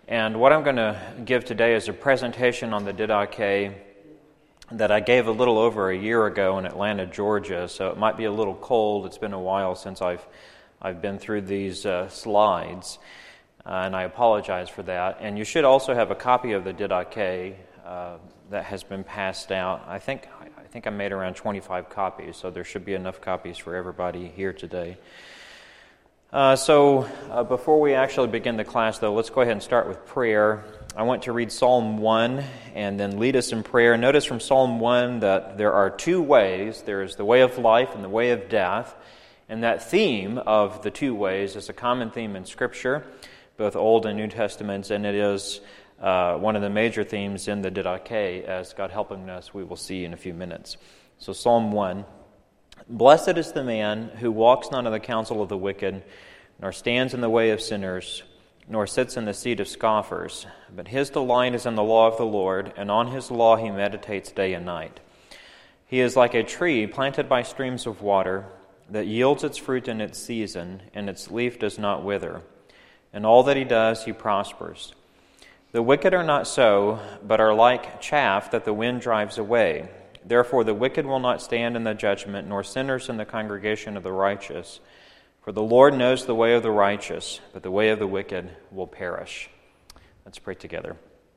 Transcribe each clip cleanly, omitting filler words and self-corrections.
And what I'm going to give today is a presentation on the Didache that I gave a little over a year ago in Atlanta, Georgia, so it might be a little cold. It's been a while since I've been through these slides, and I apologize for that. And you should also have a copy of the Didache that has been passed out. I think I made around 25 copies, so there should be enough copies for everybody here today. So before we actually begin the class, though, let's go ahead and start with prayer. I want to read Psalm 1 and then lead us in prayer. Notice from Psalm 1 that there are two ways. There is the way of life and the way of death. And that theme of the two ways is a common theme in Scripture, both Old and New Testaments, and it is one of the major themes in the Didache, as God helping us, we will see in a few minutes. So Psalm 1, Blessed is the man who walks not in the counsel of the wicked, nor stands in the way of sinners, nor sits in the seat of scoffers, but his delight is in the law of the Lord, and on his law he meditates day and night. He is like a tree planted by streams of water, that yields its fruit in its season, and its leaf does not wither. In all that he does, he prospers. The wicked are not so, but are like chaff that the wind drives away. Therefore the wicked will not stand in the judgment, nor sinners in the congregation of the righteous. For the Lord knows the way of the righteous, but the way of the wicked will perish. Let's pray together.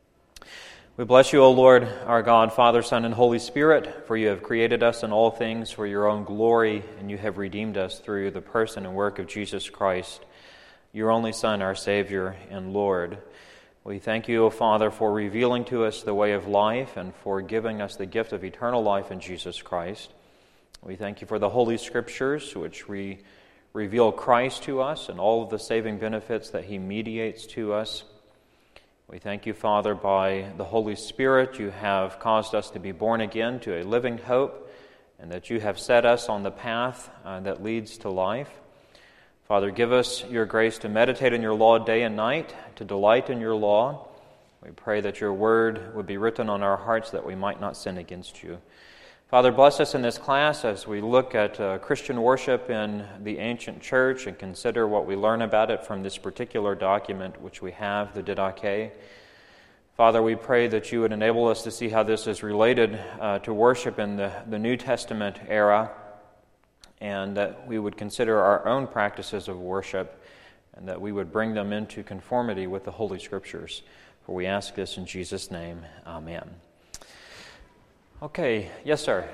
We bless you, O Lord, our God, Father, Son, and Holy Spirit, for you have created us in all things for your own glory, and you have redeemed us through the person and work of Jesus Christ, your only Son, our Savior and Lord. We thank you, O Father, for revealing to us the way of life and for giving us the gift of eternal life in Jesus Christ. We thank you for the Holy Scriptures, which reveal Christ to us and all of the saving benefits that he mediates to us. We thank you, Father, by the Holy Spirit, you have caused us to be born again to a living hope, and that you have set us on the path that leads to life. Father, give us your grace to meditate on your law day and night, to delight in your law. We pray that your word would be written on our hearts that we might not sin against you. Father, bless us in this class as we look at Christian worship in the ancient church and consider what we learn about it from this particular document which we have, the Didache. Father, we pray that you would enable us to see how this is related to worship in the New Testament era, and that we would consider our own practices of worship, and that we would bring them into conformity with the Holy Scriptures. For we ask this in Jesus' name. Amen. Okay, yes, sir.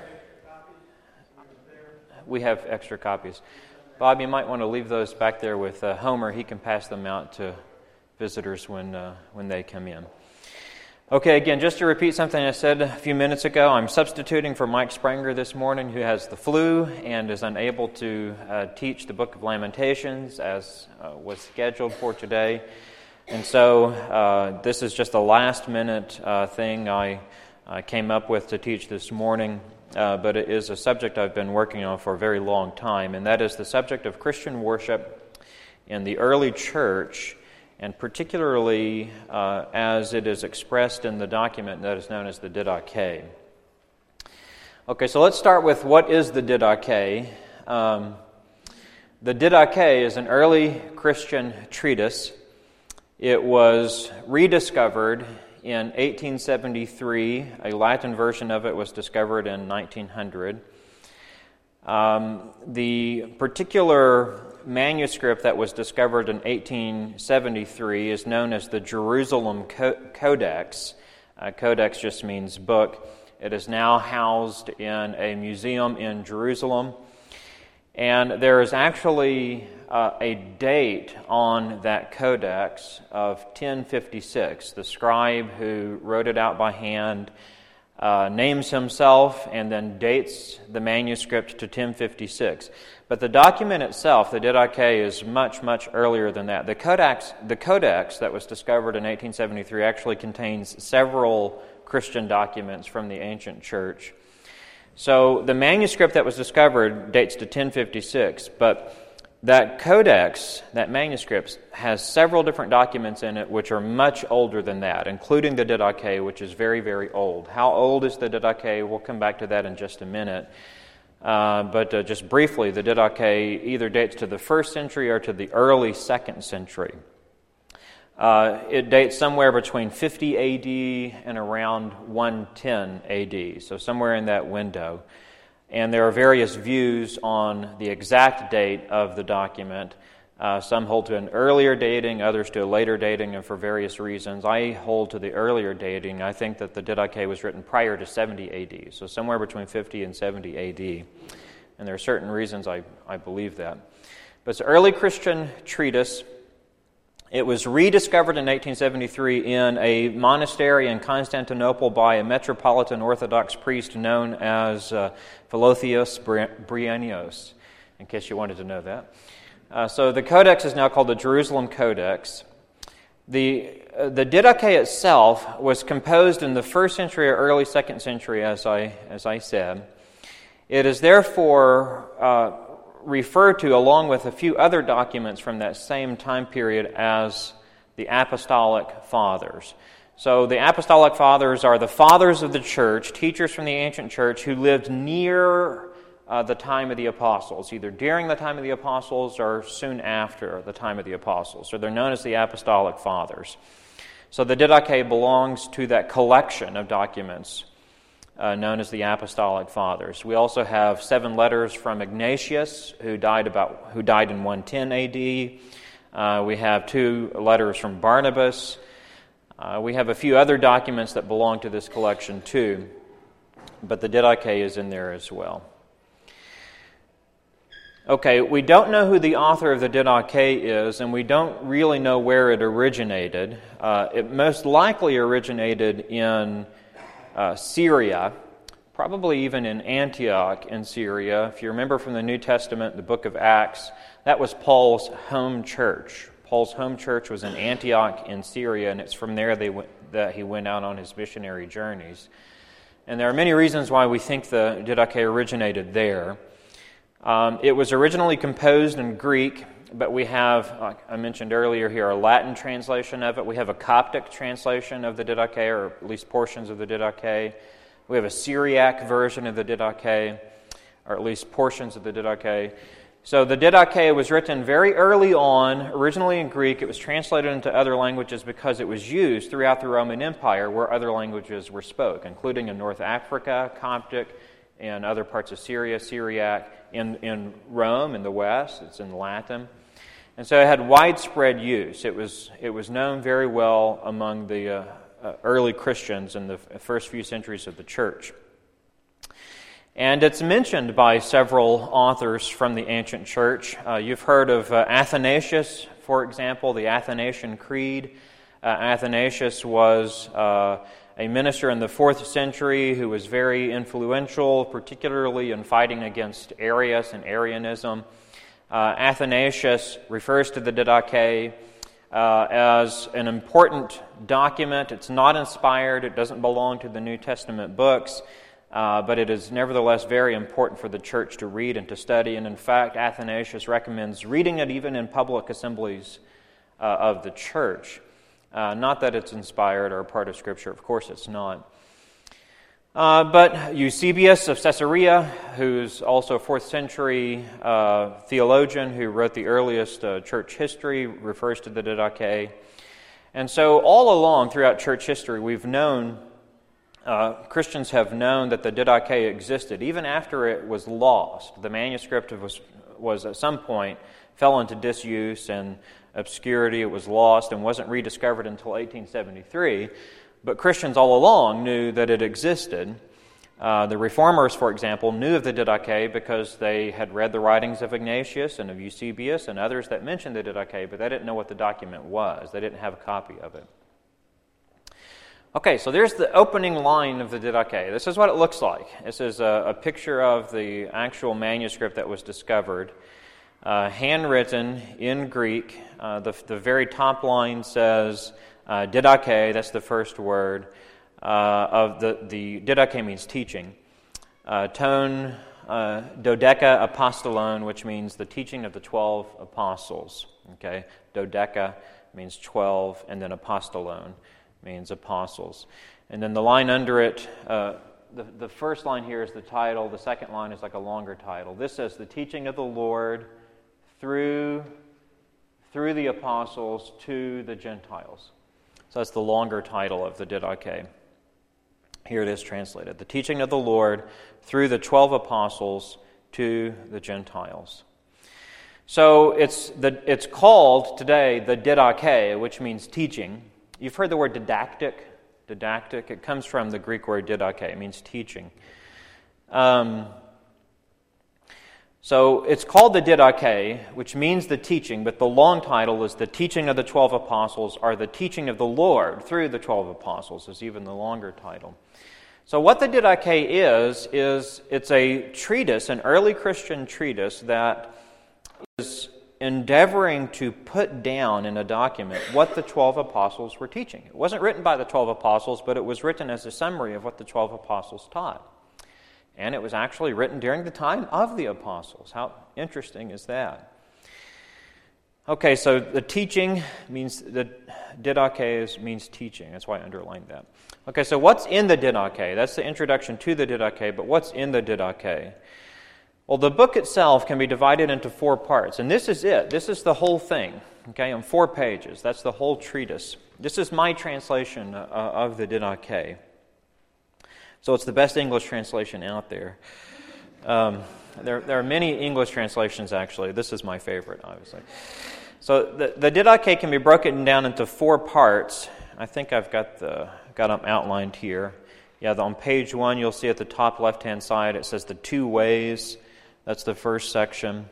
We have extra copies. Bob, you might want to leave those back there with Homer. He can pass them out to visitors when they come in. Okay, again, just to repeat something I said a few minutes ago, I'm substituting for Mike Spranger this morning, who has the flu and is unable to teach the Book of Lamentations as was scheduled for today. And so this is just a last-minute thing I came up with to teach this morning, but it is a subject I've been working on for a very long time, and that is the subject of Christian worship in the early church, and particularly as it is expressed in the document that is known as the Didache. Okay, so let's start with what is the Didache. The Didache is an early Christian treatise. It was rediscovered in 1873. A Latin version of it was discovered in 1900. The particular manuscript that was discovered in 1873 is known as the Jerusalem Codex. Codex just means book. It is now housed in a museum in Jerusalem. And there is actually a date on that codex of 1056. The scribe who wrote it out by hand names himself and then dates the manuscript to 1056. But the document itself, the Didache, is much, much earlier than that. The codex that was discovered in 1873 actually contains several Christian documents from the ancient church. So the manuscript that was discovered dates to 1056, but that codex, that manuscript, has several different documents in it which are much older than that, including the Didache, which is very, very old. How old is the Didache? We'll come back to that in just a minute. But just briefly, the Didache either dates to the 1st century or to the early 2nd century. It dates somewhere between 50 A.D. and around 110 A.D., so somewhere in that window. And there are various views on the exact date of the document. Some hold to an earlier dating, others to a later dating, and for various reasons. I hold to the earlier dating. I think that the Didache was written prior to 70 A.D., so somewhere between 50 and 70 A.D., and there are certain reasons I believe that. But it's an early Christian treatise. It was rediscovered in 1873 in a monastery in Constantinople by a Metropolitan Orthodox priest known as Philotheos Bryennios, in case you wanted to know that. So the Codex is now called the Jerusalem Codex. The Didache itself was composed in the 1st century or early 2nd century, as I said. It is therefore referred to, along with a few other documents from that same time period, as the Apostolic Fathers. So the Apostolic Fathers are the fathers of the church, teachers from the ancient church who lived near the time of the apostles, either during the time of the apostles or soon after the time of the apostles. So they're known as the Apostolic Fathers. So the Didache belongs to that collection of documents known as the Apostolic Fathers. We also have 7 letters from Ignatius, who died in 110 A.D. We have 2 letters from Barnabas. We have a few other documents that belong to this collection too, but the Didache is in there as well. Okay, we don't know who the author of the Didache is, and we don't really know where it originated. It most likely originated in Syria, probably even in Antioch in Syria. If you remember from the New Testament, the book of Acts, that was Paul's home church. Paul's home church was in Antioch in Syria, and it's from there that he went out on his missionary journeys. And there are many reasons why we think the Didache originated there. It was originally composed in Greek, but we have, like I mentioned earlier here, a Latin translation of it. We have a Coptic translation of the Didache, or at least portions of the Didache. We have a Syriac version of the Didache, or at least portions of the Didache. So the Didache was written very early on, originally in Greek. It was translated into other languages because it was used throughout the Roman Empire where other languages were spoken, including in North Africa, Coptic, and other parts of Syria, Syriac, in Rome, in the West. It's in Latin. And so it had widespread use. It was known very well among the early Christians in the first few centuries of the church. And it's mentioned by several authors from the ancient church. You've heard of Athanasius, for example, the Athanasian Creed. Athanasius was a minister in the 4th century who was very influential, particularly in fighting against Arius and Arianism. Athanasius refers to the Didache as an important document. It's not inspired. It doesn't belong to the New Testament books, but it is nevertheless very important for the church to read and to study. And in fact, Athanasius recommends reading it even in public assemblies of the church. Not that it's inspired or a part of Scripture. Of course it's not. But Eusebius of Caesarea, who's also a 4th century theologian who wrote the earliest church history, refers to the Didache. And so all along throughout church history, we've known, Christians have known that the Didache existed. Even after it was lost, the manuscript was at some point fell into disuse and obscurity. It was lost and wasn't rediscovered until 1873. But Christians all along knew that it existed. The Reformers, for example, knew of the Didache because they had read the writings of Ignatius and of Eusebius and others that mentioned the Didache, but they didn't know what the document was. They didn't have a copy of it. Okay, so there's the opening line of the Didache. This is what it looks like. This is a picture of the actual manuscript that was discovered. Handwritten in Greek. The very top line says Didache, that's the first word. Of the Didache means teaching. Ton Dodeca Apostolon, which means the teaching of the 12 apostles. Okay, Dodeca means 12, and then Apostolon means apostles. And then the line under it, the first line here is the title. The second line is like a longer title. This says the teaching of the Lord through through the apostles to the Gentiles. So that's the longer title of the Didache. Here it is translated. The teaching of the Lord through the 12 apostles to the Gentiles. So it's called today the Didache, which means teaching. You've heard the word didactic. Didactic. It comes from the Greek word didache. It means teaching. So it's called the Didache, which means the teaching, but the long title is the teaching of the 12 apostles, or the teaching of the Lord through the 12 apostles, is even the longer title. So what the Didache is it's a treatise, an early Christian treatise that is endeavoring to put down in a document what the 12 apostles were teaching. It wasn't written by the 12 apostles, but it was written as a summary of what the 12 apostles taught. And it was actually written during the time of the apostles. How interesting is that? Okay, so the teaching means, the Didache means teaching. That's why I underlined that. Okay, so what's in the Didache? That's the introduction to the Didache, but what's in the Didache? Well, the book itself can be divided into 4 parts, and this is it. This is the whole thing, okay, on 4 pages. That's the whole treatise. This is my translation of the Didache. So it's the best English translation out there. There are many English translations, actually. This is my favorite, obviously. So the Didache can be broken down into 4 parts. I think I've got them outlined here. Yeah, on page 1, you'll see at the top left-hand side, it says the 2 ways. That's the first section.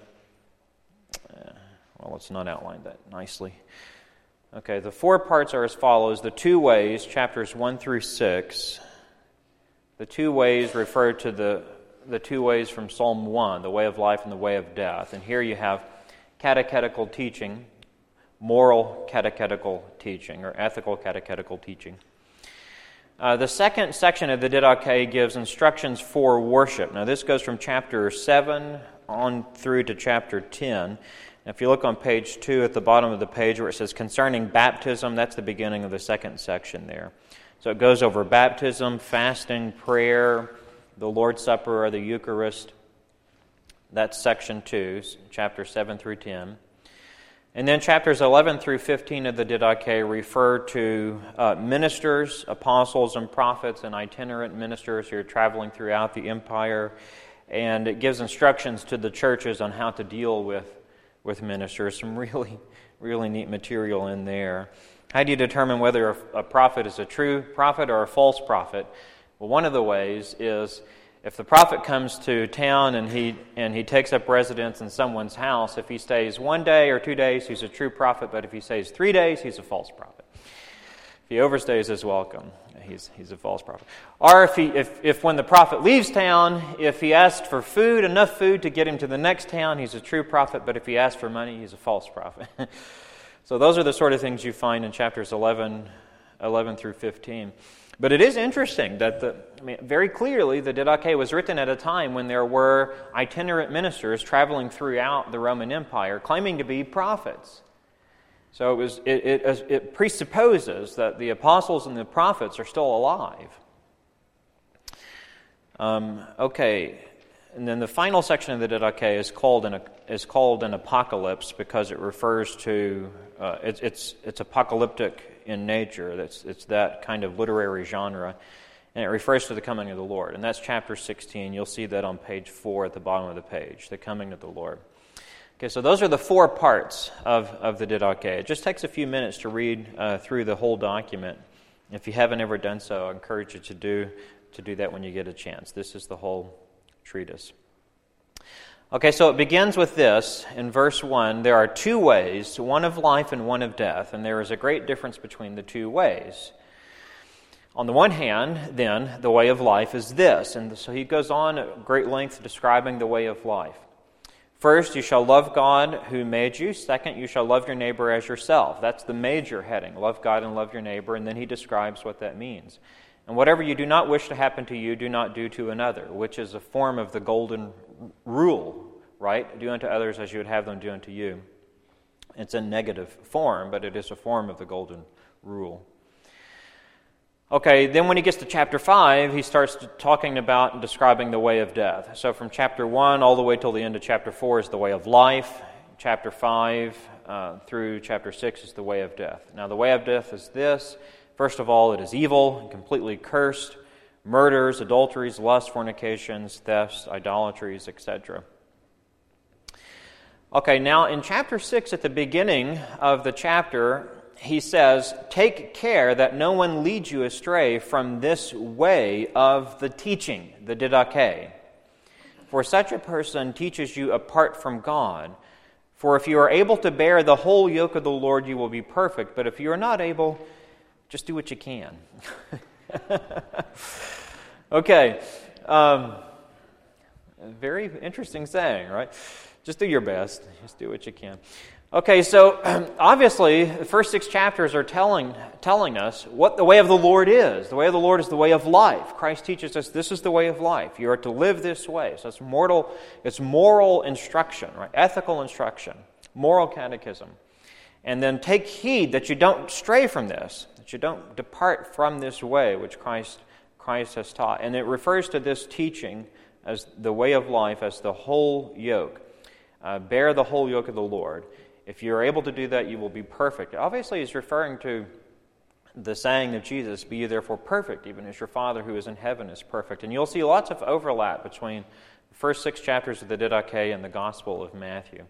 Well, let's not outline that nicely. Okay, the 4 parts are as follows. The 2 ways, chapters 1 through 6. The 2 ways refer to the 2 ways from Psalm 1, the way of life and the way of death. And here you have catechetical teaching, moral catechetical teaching, or ethical catechetical teaching. The second section of the Didache gives instructions for worship. Now this goes from chapter 7 on through to chapter 10. And if you look on page 2 at the bottom of the page where it says concerning baptism, that's the beginning of the second section there. So it goes over baptism, fasting, prayer, the Lord's Supper or the Eucharist. That's section 2, chapter 7 through 10. And then chapters 11 through 15 of the Didache refer to ministers, apostles and prophets, and itinerant ministers who are traveling throughout the empire. And it gives instructions to the churches on how to deal with ministers. Some really, really neat material in there. How do you determine whether a prophet is a true prophet or a false prophet? Well, one of the ways is if the prophet comes to town and he takes up residence in someone's house, if he stays 1 day or 2 days, he's a true prophet, but if he stays 3 days, he's a false prophet. If he overstays his welcome, he's a false prophet. Or if when the prophet leaves town, if he asked for food, enough food to get him to the next town, he's a true prophet, but if he asked for money, he's a false prophet. So those are the sort of things you find in chapters 11 through 15. But it is interesting that very clearly the Didache was written at a time when there were itinerant ministers traveling throughout the Roman Empire claiming to be prophets. So it presupposes that the apostles and the prophets are still alive. Okay, and then the final section of the Didache is called an apocalypse because it refers to it's apocalyptic in nature. It's that kind of literary genre, and it refers to the coming of the Lord. And that's chapter 16. You'll see that on page 4 at the bottom of the page, the coming of the Lord. Okay, so those are the 4 parts of the Didache. It just takes a few minutes to read through the whole document. If you haven't ever done so, I encourage you to do that when you get a chance. This is the whole treatise. Okay, so it begins with this. In verse 1, there are 2 ways, one of life and one of death, and there is a great difference between the 2 ways. On the one hand, then, the way of life is this, and so he goes on at great length describing the way of life. First, you shall love God who made you. Second, you shall love your neighbor as yourself. That's the major heading, love God and love your neighbor, and then he describes what that means. And whatever you do not wish to happen to you, do not do to another, which is a form of the golden rule, right? Do unto others as you would have them do unto you. It's a negative form, but it is a form of the golden rule. Okay, then when he gets to chapter 5, he starts talking about and describing the way of death. So from chapter 1 all the way till the end of chapter 4 is the way of life. chapter 5 through chapter 6 is the way of death. Now, the way of death is this. First of all, it is evil and completely cursed. Murders, adulteries, lusts, fornications, thefts, idolatries, etc. Okay, now in chapter 6, at the beginning of the chapter, he says, "Take care that no one leads you astray from this way of the teaching," the didache. "For such a person teaches you apart from God. For if you are able to bear the whole yoke of the Lord, you will be perfect. But if you are not able, just do what you can." Okay. Very interesting saying, right? Just do your best. Just do what you can. Okay, so obviously, the first 6 chapters are telling us what the way of the Lord is. The way of the Lord is the way of life. Christ teaches us this is the way of life. You are to live this way. So it's moral instruction, right? Ethical instruction, moral catechism. And then take heed that you don't stray from this, that you don't depart from this way which Christ has taught. And it refers to this teaching as the way of life, as the whole yoke. Bear the whole yoke of the Lord. If you're able to do that, you will be perfect. Obviously, he's referring to the saying of Jesus, "Be ye therefore perfect, even as your Father who is in heaven is perfect." And you'll see lots of overlap between the first 6 chapters of the Didache and the Gospel of Matthew.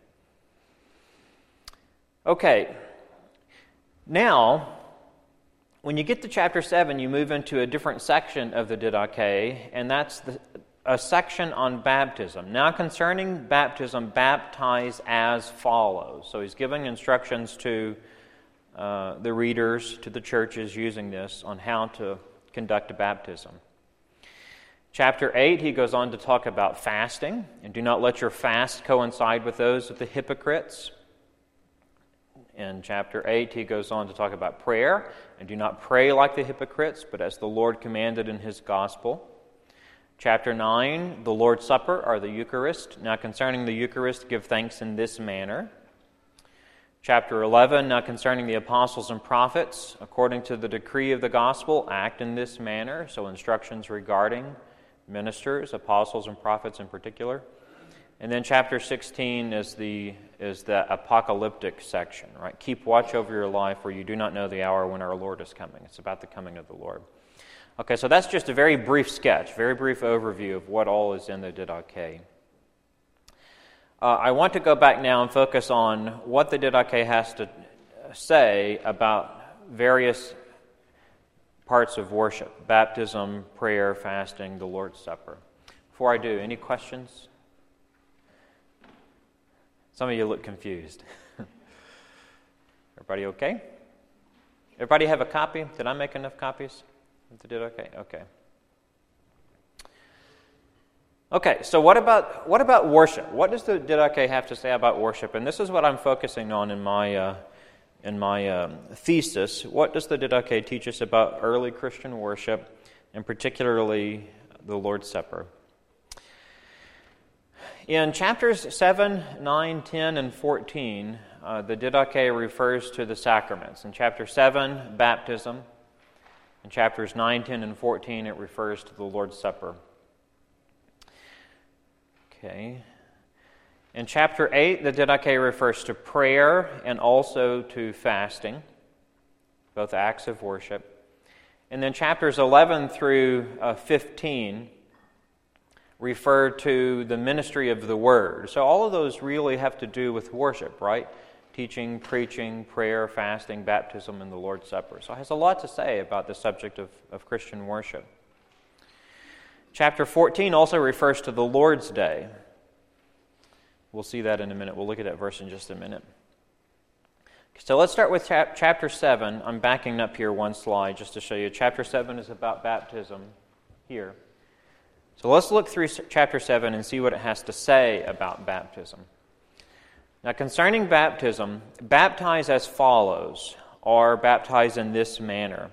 Okay, now, when you get to chapter 7, you move into a different section of the Didache, and that's a section on baptism. Now, concerning baptism, baptize as follows. So he's giving instructions to the readers, to the churches using this, on how to conduct a baptism. Chapter 8, he goes on to talk about fasting, and do not let your fast coincide with those of the hypocrites. In chapter 8, he goes on to talk about prayer, and do not pray like the hypocrites, but as the Lord commanded in his gospel. Chapter 9, the Lord's Supper, or the Eucharist. Now concerning the Eucharist, give thanks in this manner. Chapter 11, now concerning the apostles and prophets, according to the decree of the gospel, act in this manner. So instructions regarding ministers, apostles and prophets in particular. And then chapter 16 is the apocalyptic section, right? Keep watch over your life, for you do not know the hour when our Lord is coming. It's about the coming of the Lord. Okay, so that's just a very brief sketch, very brief overview of what all is in the Didache. I want to go back now and focus on what the Didache has to say about various parts of worship: baptism, prayer, fasting, the Lord's Supper. Before I do, any questions? Some of you look confused. Everybody okay? Everybody have a copy? Did I make enough copies? Okay. Okay, so what about worship? What does the Didache have to say about worship? And this is what I'm focusing on in my thesis. What does the Didache teach us about early Christian worship, and particularly the Lord's Supper? In chapters 7, 9, 10, and 14, the Didache refers to the sacraments. In chapter 7, baptism. In chapters 9, 10, and 14, it refers to the Lord's Supper. Okay. In chapter 8, the Didache refers to prayer and also to fasting, both acts of worship. And then chapters 11 through 15 refer to the ministry of the Word. So all of those really have to do with worship, right? Teaching, preaching, prayer, fasting, baptism, and the Lord's Supper. So it has a lot to say about the subject of Christian worship. Chapter 14 also refers to the Lord's Day. We'll see that in a minute. We'll look at that verse in just a minute. So let's start with chapter 7. I'm backing up here one slide just to show you. Chapter 7 is about baptism here. So let's look through chapter 7 and see what it has to say about baptism. Now, concerning baptism, baptize as follows, or baptize in this manner.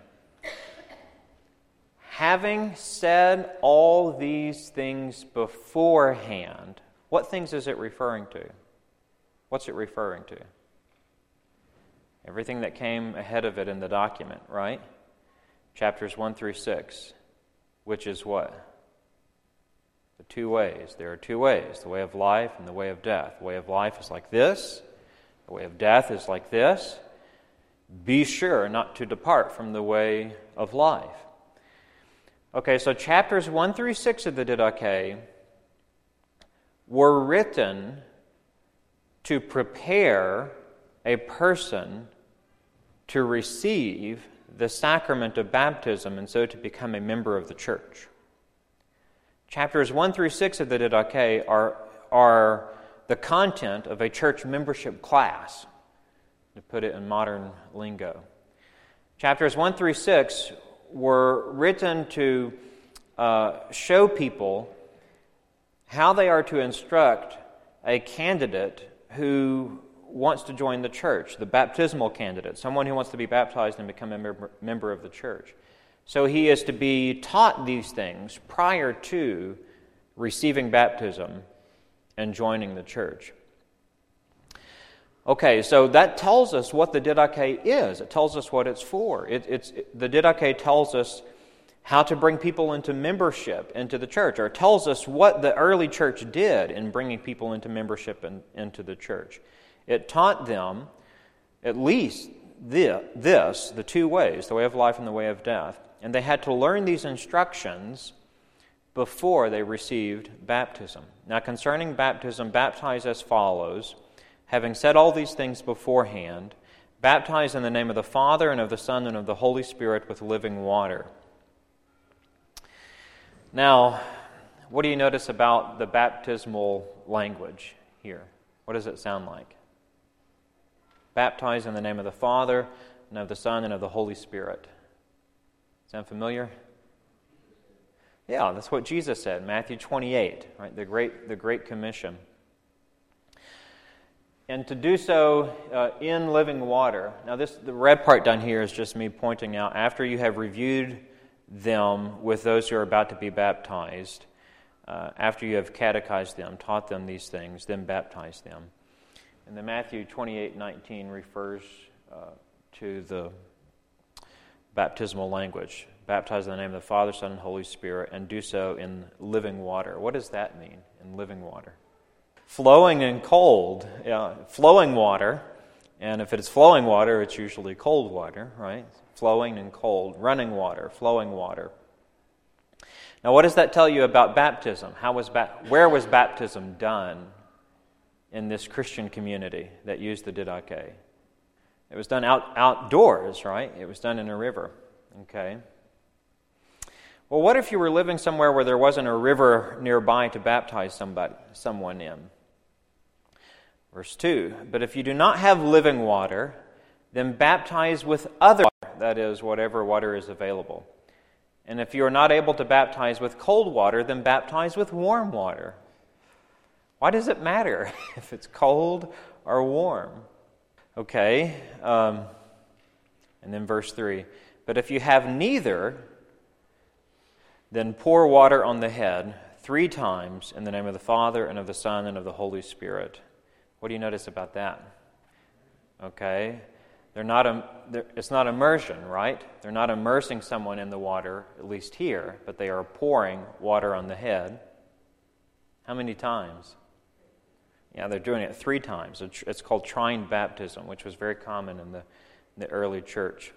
Having said all these things beforehand, what things is it referring to? What's it referring to? Everything that came ahead of it in the document, right? Chapters 1 through 6, which is what? The two ways. There are two ways, the way of life and the way of death. The way of life is like this. The way of death is like this. Be sure not to depart from the way of life. Okay, so chapters 1 through 6 of the Didache were written to prepare a person to receive the sacrament of baptism and so to become a member of the church. Chapters 1 through 6 of the Didache are the content of a church membership class, to put it in modern lingo. Chapters 1 through 6 were written to show people how they are to instruct a candidate who wants to join the church, the baptismal candidate, someone who wants to be baptized and become a member of the church. So he is to be taught these things prior to receiving baptism and joining the church. Okay, so that tells us what the Didache is. It tells us what it's for. The Didache tells us how to bring people into membership into the church, or it tells us what the early church did in bringing people into membership into the church. It taught them at least the two ways, the way of life and the way of death. And they had to learn these instructions before they received baptism. Now, concerning baptism, baptize as follows. Having said all these things beforehand, baptize in the name of the Father and of the Son and of the Holy Spirit with living water. Now, what do you notice about the baptismal language here? What does it sound like? Baptize in the name of the Father and of the Son and of the Holy Spirit. Sound familiar? Yeah, that's what Jesus said, Matthew 28, right? The Great Commission. And to do so in living water. Now, the red part down here is just me pointing out, after you have reviewed them with those who are about to be baptized, after you have catechized them, taught them these things, then baptize them. And the Matthew 28:19 refers to the baptismal language. Baptize in the name of the Father, Son, and Holy Spirit, and do so in living water. What does that mean, in living water? Flowing and cold. Flowing water, and if it's flowing water, it's usually cold water, right? Flowing and cold. Running water, flowing water. Now, what does that tell you about baptism? Where was baptism done in this Christian community that used the Didache? It was done outdoors, right? It was done in a river, okay? Well, what if you were living somewhere where there wasn't a river nearby to baptize someone in? Verse 2, but if you do not have living water, then baptize with other water, that is, whatever water is available. And if you are not able to baptize with cold water, then baptize with warm water. Why does it matter if it's cold or warm? Okay, and then verse 3, but if you have neither, then pour water on the head 3 times in the name of the Father and of the Son and of the Holy Spirit. What do you notice about that? Okay, it's not immersion, right? They're not immersing someone in the water, at least here, but they are pouring water on the head. How many times? Yeah, they're doing it 3 times. It's called trine baptism, which was very common in the early church.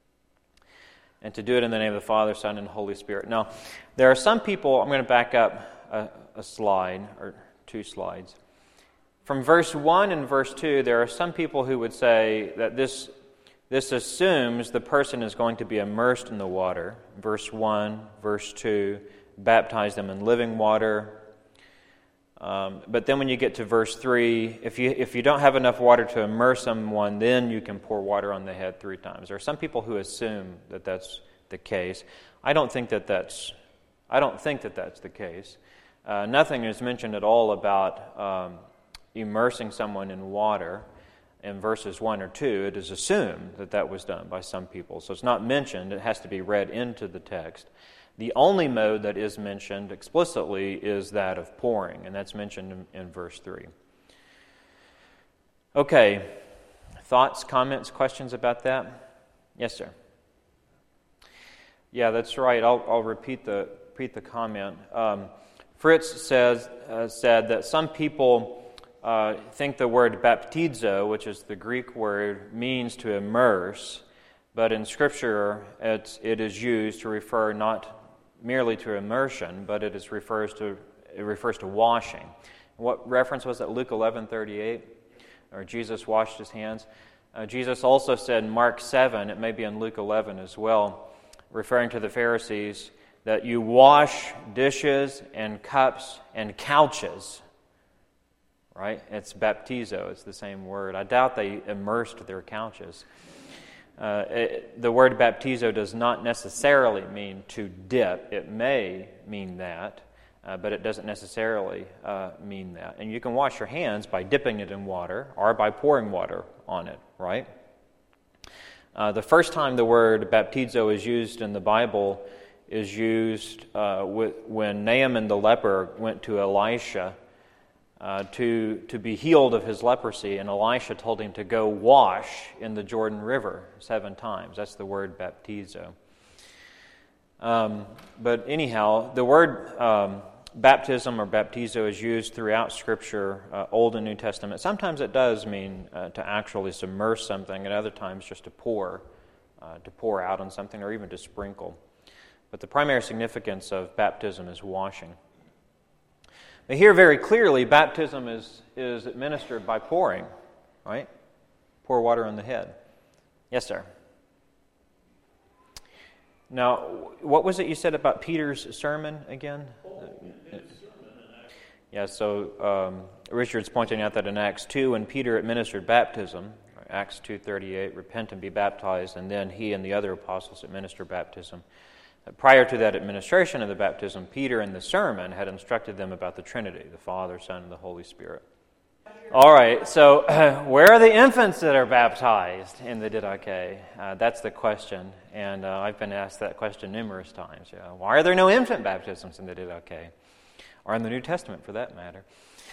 And to do it in the name of the Father, Son, and Holy Spirit. Now, there are some people, I'm going to back up a slide, or 2 slides. From verse 1 and verse 2, there are some people who would say that this assumes the person is going to be immersed in the water. Verse 1, verse 2, baptize them in living water. But then when you get to verse 3, if you don't have enough water to immerse someone, then you can pour water on the head 3 times. There are some people who assume that that's the case. I don't think that that's the case. Nothing is mentioned at all about immersing someone in water in verses 1 or 2. It is assumed that was done by some people. So it's not mentioned. It has to be read into the text. The only mode that is mentioned explicitly is that of pouring, and that's mentioned in verse 3. Okay, thoughts, comments, questions about that? Yes, sir. Yeah, that's right. I'll repeat the comment. Fritz said that some people think the word baptizo, which is the Greek word, means to immerse, but in Scripture it is used to refer not merely to immersion, but it refers to washing. What reference was that? Luke 11:38, or Jesus washed his hands. Jesus also said in Mark 7, it may be in Luke 11 as well, referring to the Pharisees, that you wash dishes and cups and couches. Right? It's baptizo. It's the same word. I doubt they immersed their couches. The word baptizo does not necessarily mean to dip. It may mean that, but it doesn't necessarily mean that. And you can wash your hands by dipping it in water or by pouring water on it, right? The first time the word baptizo is used in the Bible is used when Naaman the leper went to Elisha to be healed of his leprosy, and Elisha told him to go wash in the Jordan River 7 times. That's the word baptizo. But anyhow, the word baptism or baptizo is used throughout Scripture, Old and New Testament. Sometimes it does mean to actually submerge something, and other times just to pour out on something, or even to sprinkle. But the primary significance of baptism is washing. But here very clearly, baptism is administered by pouring, right? Pour water on the head. Yes, sir. Now, what was it you said about Peter's sermon again? Yeah, so Richard's pointing out that in Acts 2, when Peter administered baptism, Acts 2:38, repent and be baptized, and then he and the other apostles administered baptism. Prior to that administration of the baptism, Peter in the sermon had instructed them about the Trinity, the Father, Son, and the Holy Spirit. All right, so where are the infants that are baptized in the Didache? That's the question, and I've been asked that question numerous times. Why are there no infant baptisms in the Didache? Or in the New Testament, for that matter.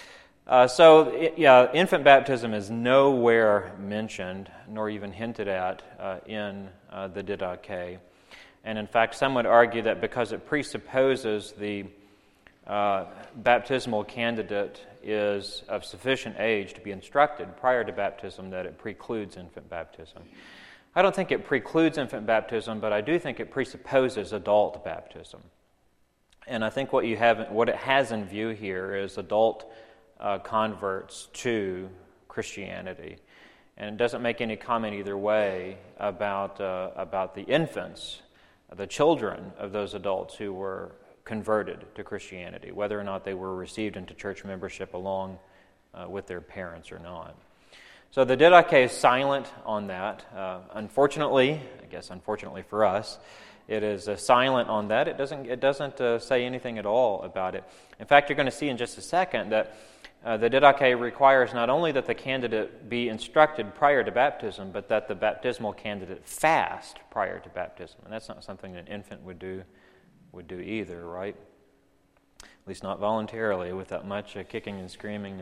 Infant baptism is nowhere mentioned, nor even hinted at in the Didache. And in fact, some would argue that because it presupposes the baptismal candidate is of sufficient age to be instructed prior to baptism, that it precludes infant baptism. I don't think it precludes infant baptism, but I do think it presupposes adult baptism. And I think what it has in view here is adult converts to Christianity. And it doesn't make any comment either way about the infants, the children of those adults who were converted to Christianity, whether or not they were received into church membership along with their parents or not. So the Didache is silent on that. Unfortunately for us, it is silent on that. It doesn't say anything at all about it. In fact, you're going to see in just a second that the Didache requires not only that the candidate be instructed prior to baptism, but that the baptismal candidate fast prior to baptism. And that's not something an infant would do either, right? At least not voluntarily, with that much kicking and screaming.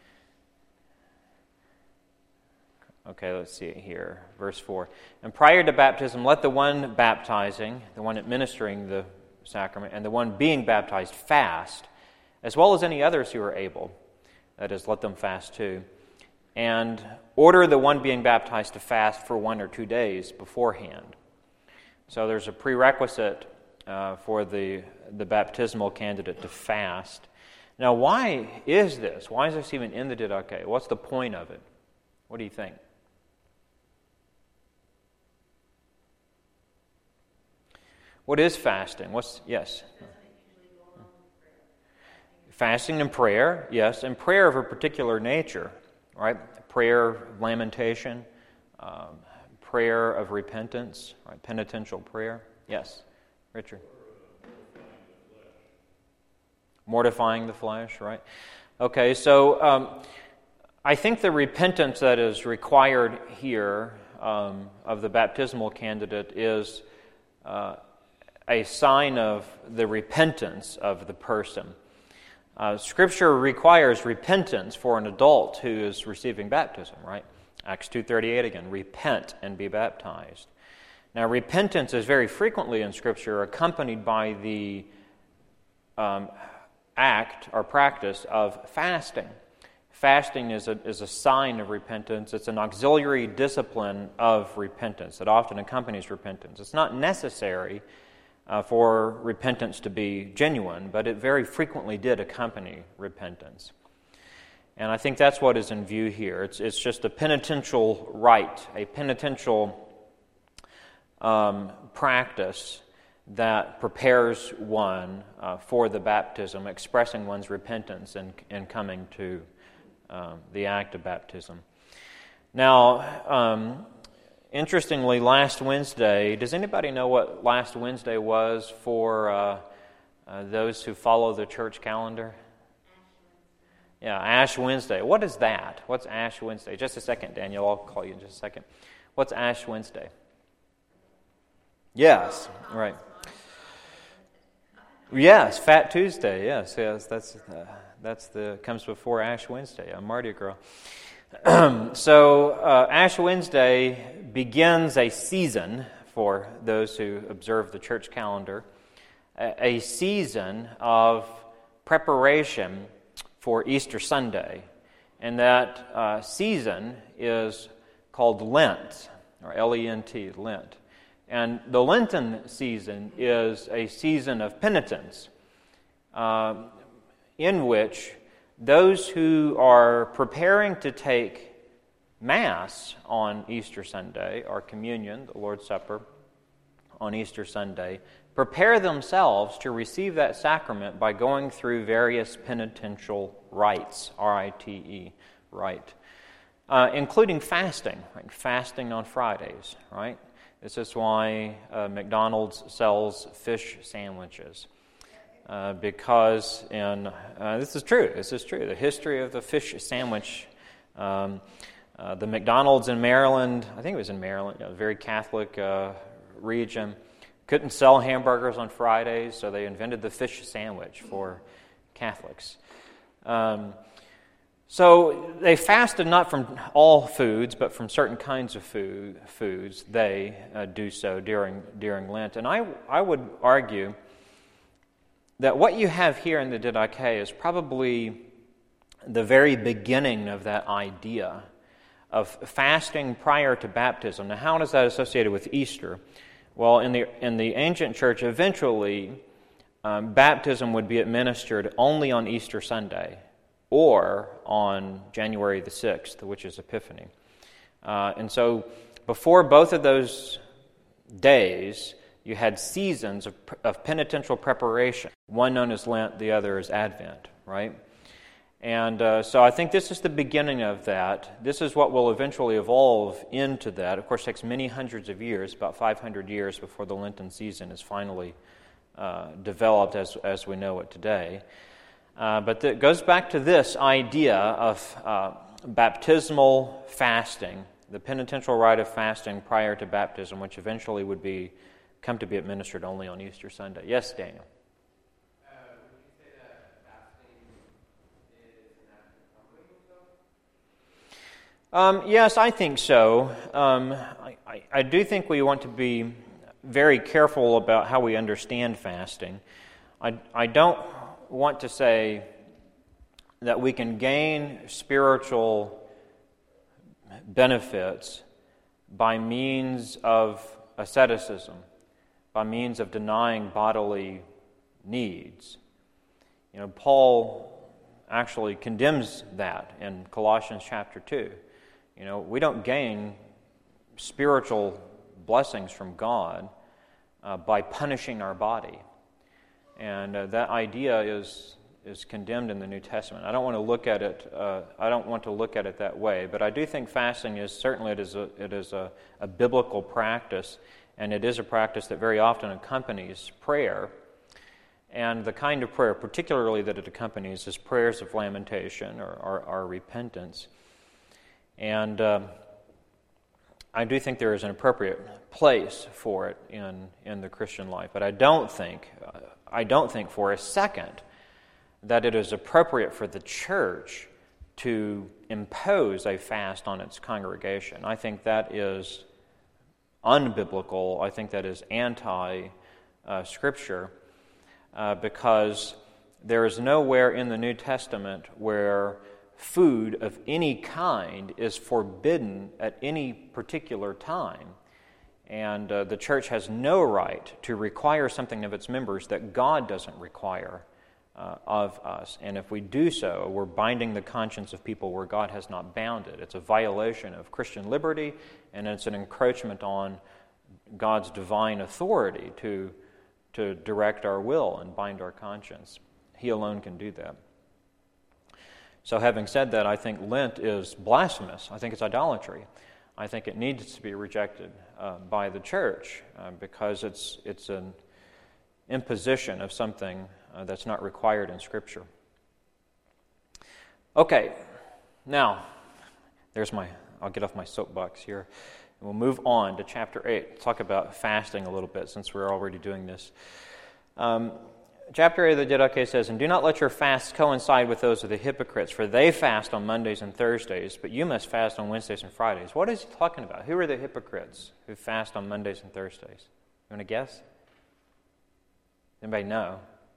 Okay, let's see it here. Verse 4. And prior to baptism, let the one baptizing, the one administering the sacrament, and the one being baptized fast, as well as any others who are able. That is, let them fast too. And order the one being baptized to fast for 1 or 2 days beforehand. So there's a prerequisite for the baptismal candidate to fast. Now, why is this? Why is this even in the Didache? What's the point of it? What do you think? What is fasting? Yes? Fasting and prayer, yes, and prayer of a particular nature, right? Prayer of lamentation, prayer of repentance, right? Penitential prayer. Yes, Richard. Mortifying the flesh, right? Okay, so I think the repentance that is required here of the baptismal candidate is a sign of the repentance of the person. Scripture requires repentance for an adult who is receiving baptism, right? Acts 2:38 again, repent and be baptized. Now, repentance is very frequently in Scripture accompanied by the act or practice of fasting. Fasting is a sign of repentance. It's an auxiliary discipline of repentance that often accompanies repentance. It's not necessary for repentance to be genuine, but it very frequently did accompany repentance. And I think that's what is in view here. It's just a penitential rite, a penitential practice that prepares one for the baptism, expressing one's repentance and coming to the act of baptism. Now, interestingly, last Wednesday, does anybody know what last Wednesday was for those who follow the church calendar? Yeah, Ash Wednesday. What is that? What's Ash Wednesday? Just a second, Daniel. I'll call you in just a second. What's Ash Wednesday? Yes, right. Yes, Fat Tuesday. Yes, that's the comes before Ash Wednesday, Mardi Gras. So Ash Wednesday begins a season for those who observe the church calendar, a season of preparation for Easter Sunday, and that season is called Lent, or L-E-N-T, Lent. And the Lenten season is a season of penitence in which those who are preparing to take Mass on Easter Sunday, or communion, the Lord's Supper, on Easter Sunday, prepare themselves to receive that sacrament by going through various penitential rites, R-I-T-E, rite, including fasting, right? Fasting on Fridays, right? This is why McDonald's sells fish sandwiches, because this is true, the history of the fish sandwich, the McDonald's in Maryland, I think it was in Maryland, a very Catholic region, couldn't sell hamburgers on Fridays, so they invented the fish sandwich for Catholics. So they fasted not from all foods, but from certain kinds of foods. They do so during Lent. And I would argue that what you have here in the Didache is probably the very beginning of that idea of fasting prior to baptism. Now, how is that associated with Easter? Well, in the ancient church, eventually, baptism would be administered only on Easter Sunday, or on January the 6th, which is Epiphany. And so before both of those days, you had seasons of penitential preparation, one known as Lent, the other as Advent, right? And so I think this is the beginning of that. This is what will eventually evolve into that. Of course, it takes many hundreds of years, about 500 years before the Lenten season is finally developed as we know it today. But it goes back to this idea of baptismal fasting, the penitential rite of fasting prior to baptism, which eventually would come to be administered only on Easter Sunday. Yes, Daniel? Would you say that fasting is an act of humbling yourself? Yes, I think so. I do think we want to be very careful about how we understand fasting. I don't want to say that we can gain spiritual benefits by means of asceticism, by means of denying bodily needs. You know, Paul actually condemns that in Colossians chapter 2. You know, we don't gain spiritual blessings from God by punishing our body. And that idea is condemned in the New Testament. I don't want to look at it. I don't want to look at it that way. But I do think fasting is certainly it is a biblical practice, and it is a practice that very often accompanies prayer. And the kind of prayer, particularly that it accompanies, is prayers of lamentation or repentance. And I do think there is an appropriate place for it in the Christian life. But I don't think for a second that it is appropriate for the church to impose a fast on its congregation. I think that is unbiblical. I think that is anti-Scripture because there is nowhere in the New Testament where food of any kind is forbidden at any particular time. And the church has no right to require something of its members that God doesn't require of us. And if we do so, we're binding the conscience of people where God has not bound it. It's a violation of Christian liberty, and it's an encroachment on God's divine authority to direct our will and bind our conscience. He alone can do that. So having said that, I think Lent is blasphemous. I think it's idolatry. I think it needs to be rejected by the church because it's an imposition of something that's not required in Scripture. Okay, now, I'll get off my soapbox here. And we'll move on to chapter 8. Talk about fasting a little bit since we're already doing this. Chapter 8 of the Didache says, "And do not let your fasts coincide with those of the hypocrites, for they fast on Mondays and Thursdays, but you must fast on Wednesdays and Fridays." What is he talking about? Who are the hypocrites who fast on Mondays and Thursdays? You want to guess? Anybody know?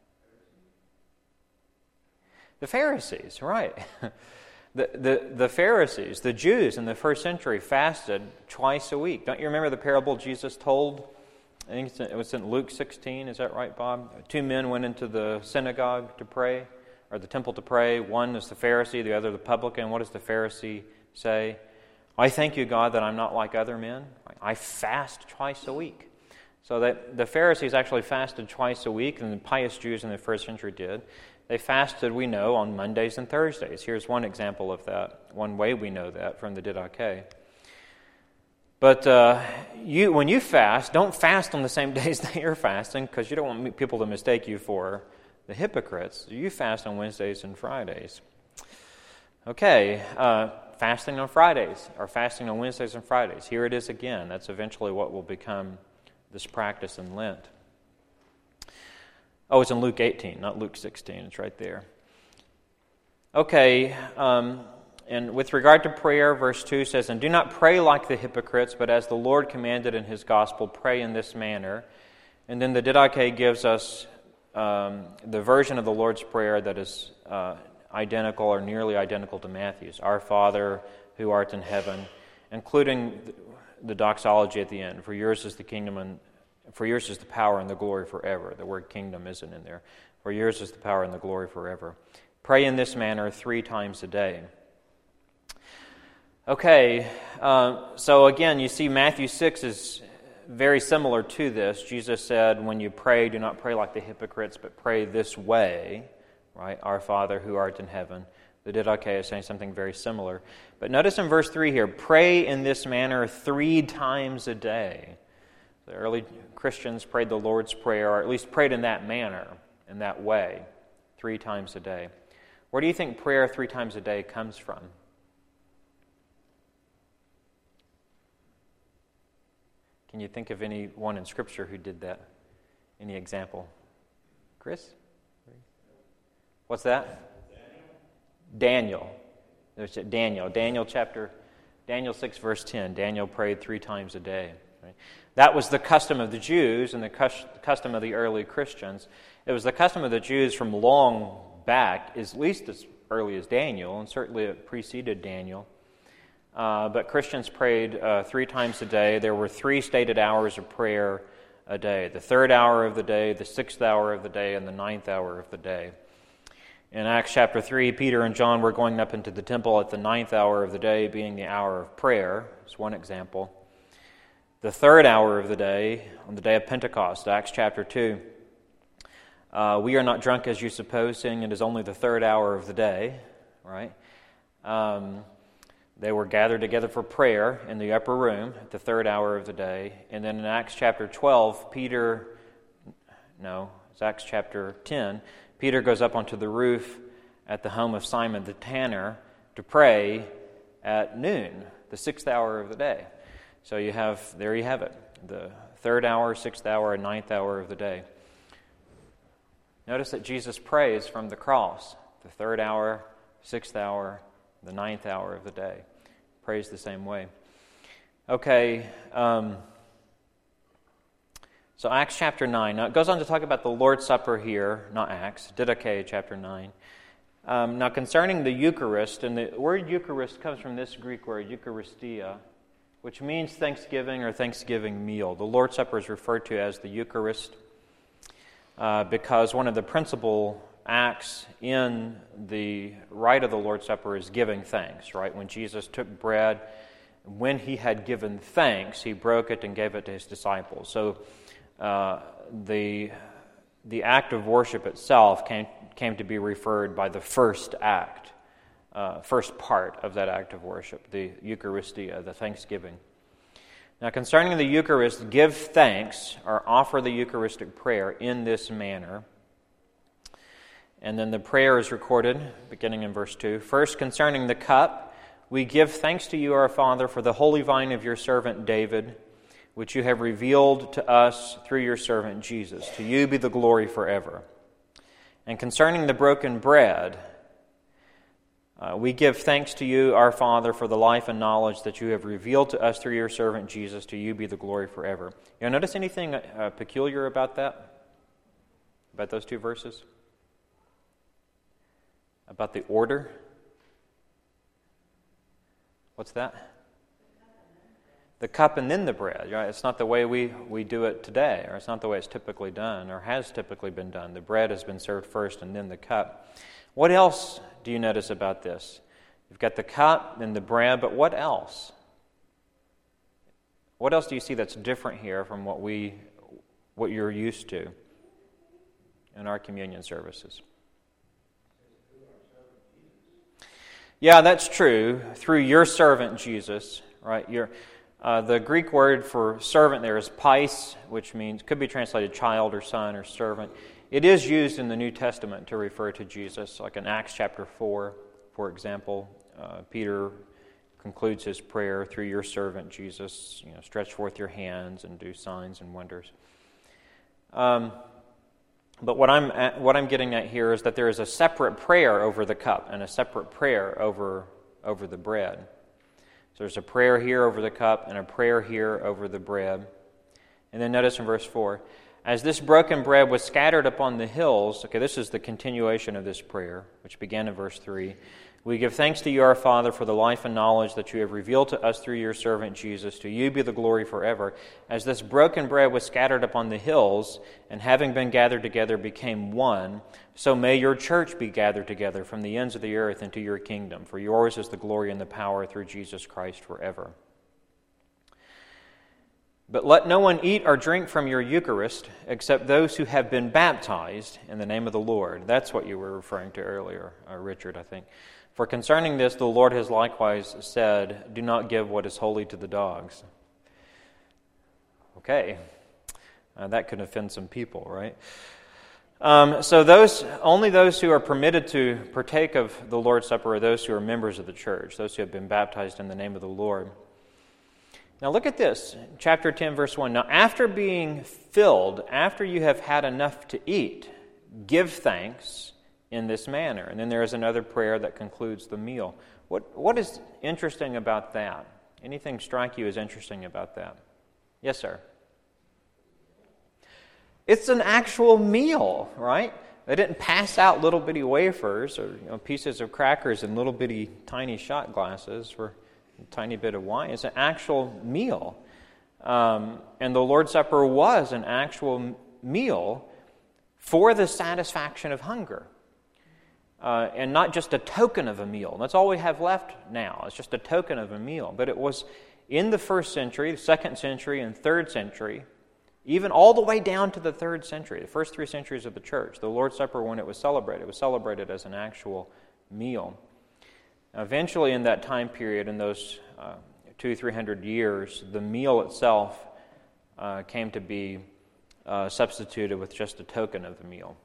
The Pharisees, right. The Pharisees, the Jews in the first century fasted twice a week. Don't you remember the parable Jesus told? I think it was in Luke 16, is that right, Bob? Two men went into the synagogue to pray, or the temple to pray. One is the Pharisee, the other the publican. What does the Pharisee say? "I thank you, God, that I'm not like other men. I fast twice a week." So that the Pharisees actually fasted twice a week, and the pious Jews in the first century did. They fasted, we know, on Mondays and Thursdays. Here's one example of that, one way we know that from the Didache. But when you fast, don't fast on the same days that you're fasting, because you don't want people to mistake you for the hypocrites. You fast on Wednesdays and Fridays. Okay, fasting on Fridays, or fasting on Wednesdays and Fridays. Here it is again. That's eventually what will become this practice in Lent. Oh, it's in Luke 18, not Luke 16. It's right there. Okay, and with regard to prayer, verse 2 says, "And do not pray like the hypocrites, but as the Lord commanded in His gospel, pray in this manner." And then the Didache gives us the version of the Lord's Prayer that is identical or nearly identical to Matthew's. "Our Father, who art in heaven," including the doxology at the end. "For yours is the kingdom and for yours is the power and the glory forever." The word kingdom isn't in there. "For yours is the power and the glory forever." Pray in this manner 3 times a day. Okay, so again, you see Matthew 6 is very similar to this. Jesus said, when you pray, do not pray like the hypocrites, but pray this way, right? "Our Father who art in heaven." The Didache is saying something very similar. But notice in verse 3 here, "Pray in this manner 3 times a day." The early Christians prayed the Lord's Prayer, or at least prayed in that manner, in that way, 3 times a day. Where do you think prayer 3 times a day comes from? Can you think of anyone in Scripture who did that? Any example? Chris? What's that? Daniel. There's Daniel. Daniel 6, verse 10. Daniel prayed 3 times a day. Right? That was the custom of the Jews and the custom of the early Christians. It was the custom of the Jews from long back, at least as early as Daniel, and certainly it preceded Daniel. But Christians prayed 3 times a day. There were 3 stated hours of prayer a day: the 3rd hour of the day, the 6th hour of the day, and the 9th hour of the day. In Acts chapter 3, Peter and John were going up into the temple at the 9th hour of the day, being the hour of prayer. That's one example. The 3rd hour of the day, on the day of Pentecost, Acts chapter 2. "We are not drunk as you suppose, seeing it is only the 3rd hour of the day," right? They were gathered together for prayer in the upper room at the 3rd hour of the day. And then in Acts chapter 12, it's Acts chapter 10, Peter goes up onto the roof at the home of Simon the tanner to pray at noon, the 6th hour of the day. So there you have it, the 3rd hour, 6th hour, and 9th hour of the day. Notice that Jesus prays from the cross, the 3rd hour, 6th hour, the 9th hour of the day. Prays the same way. Okay, So Acts chapter 9. Now it goes on to talk about the Lord's Supper here, not Acts, Didache chapter 9. Now concerning the Eucharist, and the word Eucharist comes from this Greek word, Eucharistia, which means thanksgiving or thanksgiving meal. The Lord's Supper is referred to as the Eucharist because one of the principal acts in the rite of the Lord's Supper is giving thanks, right? When Jesus took bread, when he had given thanks, he broke it and gave it to his disciples. So the act of worship itself came to be referred by the first act, first part of that act of worship, the Eucharistia, the thanksgiving. Now, concerning the Eucharist, give thanks or offer the Eucharistic prayer in this manner. And then the prayer is recorded, beginning in verse 2. First, concerning the cup, we give thanks to you, our Father, for the holy vine of your servant David, which you have revealed to us through your servant Jesus. To you be the glory forever. And concerning the broken bread, we give thanks to you, our Father, for the life and knowledge that you have revealed to us through your servant Jesus. To you be the glory forever. You notice anything peculiar about that? About those two verses? About the order? What's that? The cup and then the bread. Right? It's not the way we do it today, or it's not the way it's typically done, or has typically been done. The bread has been served first and then the cup. What else do you notice about this? You've got the cup and the bread, but what else? What else do you see that's different here from what you're used to in our communion services? Yeah, that's true. Through your servant Jesus, right? The Greek word for servant there is pais, which could be translated child or son or servant. It is used in the New Testament to refer to Jesus, like in Acts chapter 4, for example. Peter concludes his prayer, through your servant Jesus, stretch forth your hands and do signs and wonders. But what I'm getting at here is that there is a separate prayer over the cup and a separate prayer over the bread. So there's a prayer here over the cup and a prayer here over the bread. And then notice in verse 4, as this broken bread was scattered upon the hills, okay, this is the continuation of this prayer, which began in verse 3. We give thanks to you, our Father, for the life and knowledge that you have revealed to us through your servant Jesus. To you be the glory forever. As this broken bread was scattered upon the hills, and having been gathered together became one, so may your church be gathered together from the ends of the earth into your kingdom. For yours is the glory and the power through Jesus Christ forever. But let no one eat or drink from your Eucharist except those who have been baptized in the name of the Lord. That's what you were referring to earlier, Richard, I think. For concerning this, the Lord has likewise said, do not give what is holy to the dogs. Okay, that could offend some people, right? So only those who are permitted to partake of the Lord's Supper are those who are members of the church, those who have been baptized in the name of the Lord. Now look at this, chapter 10, verse 1. Now after being filled, after you have had enough to eat, give thanks in this manner. And then there is another prayer that concludes the meal. What is interesting about that? Anything strike you as interesting about that? Yes, sir? It's an actual meal, right? They didn't pass out little bitty wafers or pieces of crackers in little bitty tiny shot glasses for a tiny bit of wine. It's an actual meal. And the Lord's Supper was an actual meal for the satisfaction of hunger. And not just a token of a meal. That's all we have left now. It's just a token of a meal. But it was in the 1st century, the 2nd century, and 3rd century, even all the way down to the 3rd century, the first 3 centuries of the church, the Lord's Supper, when it was celebrated as an actual meal. Eventually, in that time period, in those 200-300 years, the meal itself came to be substituted with just a token of the meal.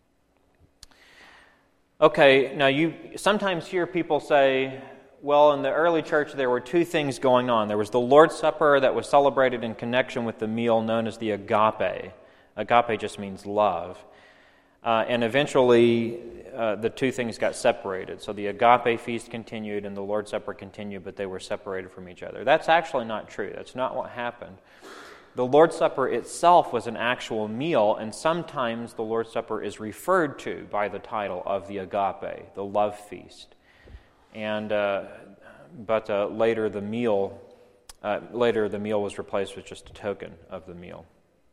Okay, now you sometimes hear people say, well, in the early church there were two things going on. There was the Lord's Supper that was celebrated in connection with the meal known as the agape. Agape just means love. And eventually the two things got separated. So the agape feast continued and the Lord's Supper continued, but they were separated from each other. That's actually not true. That's not what happened. the Lord's Supper itself was an actual meal, and sometimes the Lord's Supper is referred to by the title of the agape, the love feast. And but later the meal was replaced with just a token of the meal.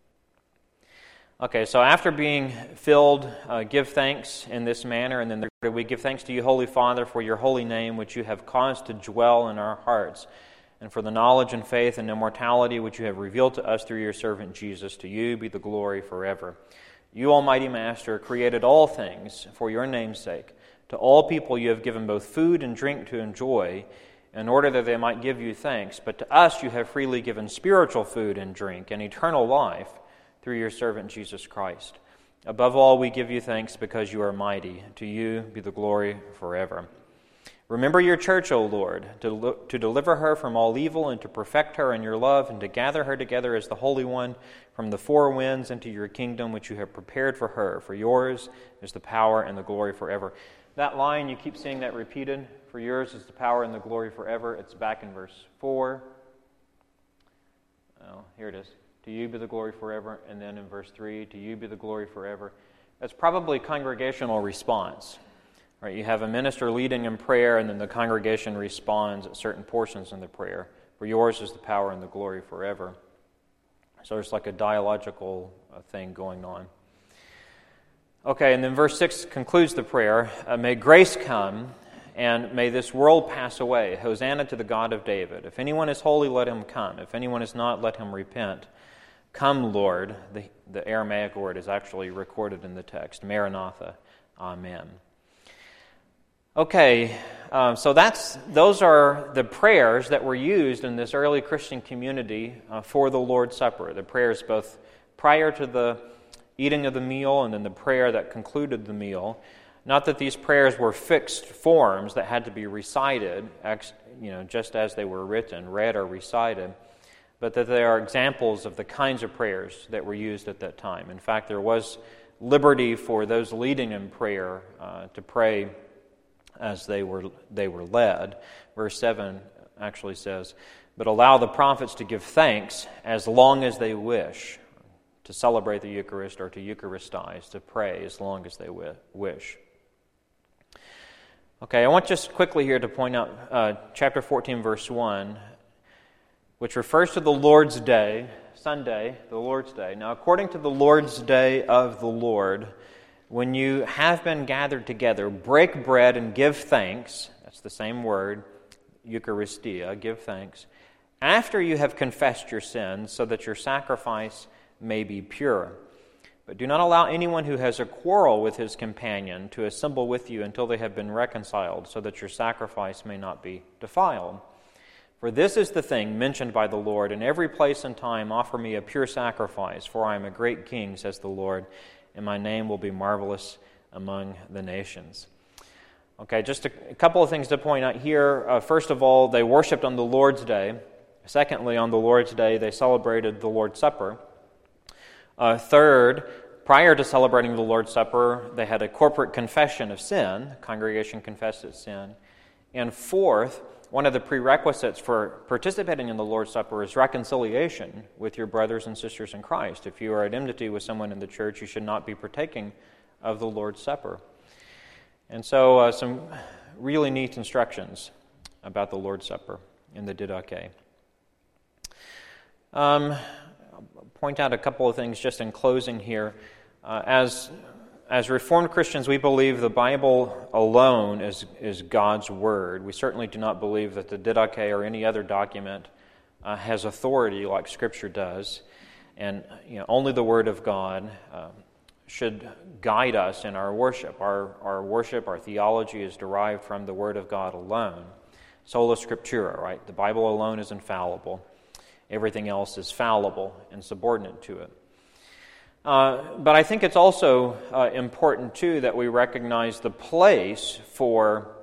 Okay, so after being filled, give thanks in this manner, and then we give thanks to you, Holy Father, for your holy name, which you have caused to dwell in our hearts, and for the knowledge and faith and immortality which you have revealed to us through your servant Jesus. To you be the glory forever. You, Almighty Master, created all things for your name's sake. To all people you have given both food and drink to enjoy, in order that they might give you thanks. But to us you have freely given spiritual food and drink and eternal life through your servant Jesus Christ. Above all, we give you thanks because you are mighty. To you be the glory forever. Remember your church, O Lord, to deliver her from all evil and to perfect her in your love and to gather her together as the Holy One from the four winds into your kingdom which you have prepared for her. For yours is the power and the glory forever. That line, you keep seeing that repeated. For yours is the power and the glory forever. It's back in verse 4. Oh, here it is. To you be the glory forever. And then in verse 3, to you be the glory forever. That's probably congregational response. Right? You have a minister leading in prayer, and then the congregation responds at certain portions in the prayer. For yours is the power and the glory forever. So there's like a dialogical thing going on. Okay, and then verse 6 concludes the prayer. May grace come, and may this world pass away. Hosanna to the God of David. If anyone is holy, let him come. If anyone is not, let him repent. Come, Lord. The Aramaic word is actually recorded in the text. Maranatha. Amen. Okay, so those are the prayers that were used in this early Christian community for the Lord's Supper. The prayers both prior to the eating of the meal and then the prayer that concluded the meal. Not that these prayers were fixed forms that had to be recited, just as they were written, read or recited, but that they are examples of the kinds of prayers that were used at that time. In fact, there was liberty for those leading in prayer to pray as they were led. Verse 7 actually says, "But allow the prophets to give thanks as long as they wish, to celebrate the Eucharist or to Eucharistize, to pray as long as they wish." Okay, I want just quickly here to point out chapter 14, verse 1, which refers to the Lord's Day, Sunday, the Lord's Day. Now, according to the Lord's Day of the Lord, when you have been gathered together, break bread and give thanks. That's the same word, Eucharistia, give thanks. After you have confessed your sins, so that your sacrifice may be pure. But do not allow anyone who has a quarrel with his companion to assemble with you until they have been reconciled, so that your sacrifice may not be defiled. For this is the thing mentioned by the Lord, in every place and time offer me a pure sacrifice, for I am a great king, says the Lord, and my name will be marvelous among the nations. Okay, just a couple of things to point out here. First of all, they worshipped on the Lord's Day. Secondly, on the Lord's Day, they celebrated the Lord's Supper. Third, prior to celebrating the Lord's Supper, they had a corporate confession of sin. The congregation confessed its sin. And fourth, one of the prerequisites for participating in the Lord's Supper is reconciliation with your brothers and sisters in Christ. If you are at enmity with someone in the church, you should not be partaking of the Lord's Supper. And so some really neat instructions about the Lord's Supper in the Didache. I'll point out a couple of things just in closing here. As Reformed Christians, we believe the Bible alone is God's Word. We certainly do not believe that the Didache or any other document has authority like Scripture does. And only the Word of God should guide us in our worship. Our worship, our theology is derived from the Word of God alone. Sola Scriptura, right? The Bible alone is infallible. Everything else is fallible and subordinate to it. But I think it's also important, too, that we recognize the place for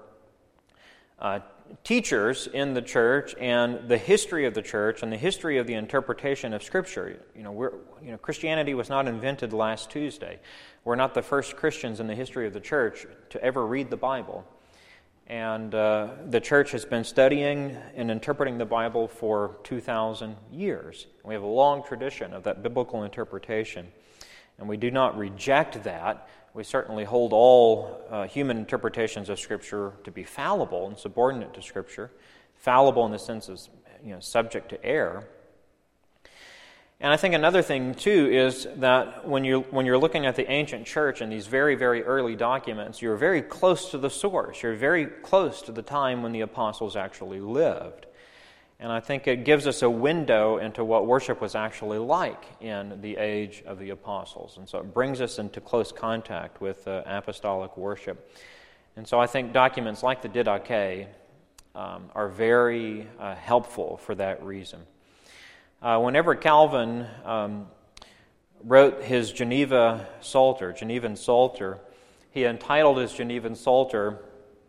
teachers in the church and the history of the church and the history of the interpretation of Scripture. Christianity was not invented last Tuesday. We're not the first Christians in the history of the church to ever read the Bible. And the church has been studying and interpreting the Bible for 2,000 years. We have a long tradition of that biblical interpretation. And we do not reject that. We certainly hold all human interpretations of Scripture to be fallible and subordinate to Scripture. Fallible in the sense of, subject to error. And I think another thing, too, is that when you're looking at the ancient church and these very, very early documents, you're very close to the source. You're very close to the time when the apostles actually lived. And I think it gives us a window into what worship was actually like in the age of the apostles. And so it brings us into close contact with apostolic worship. And so I think documents like the Didache are very helpful for that reason. Whenever Calvin wrote his Genevan Psalter, he entitled his Genevan Psalter,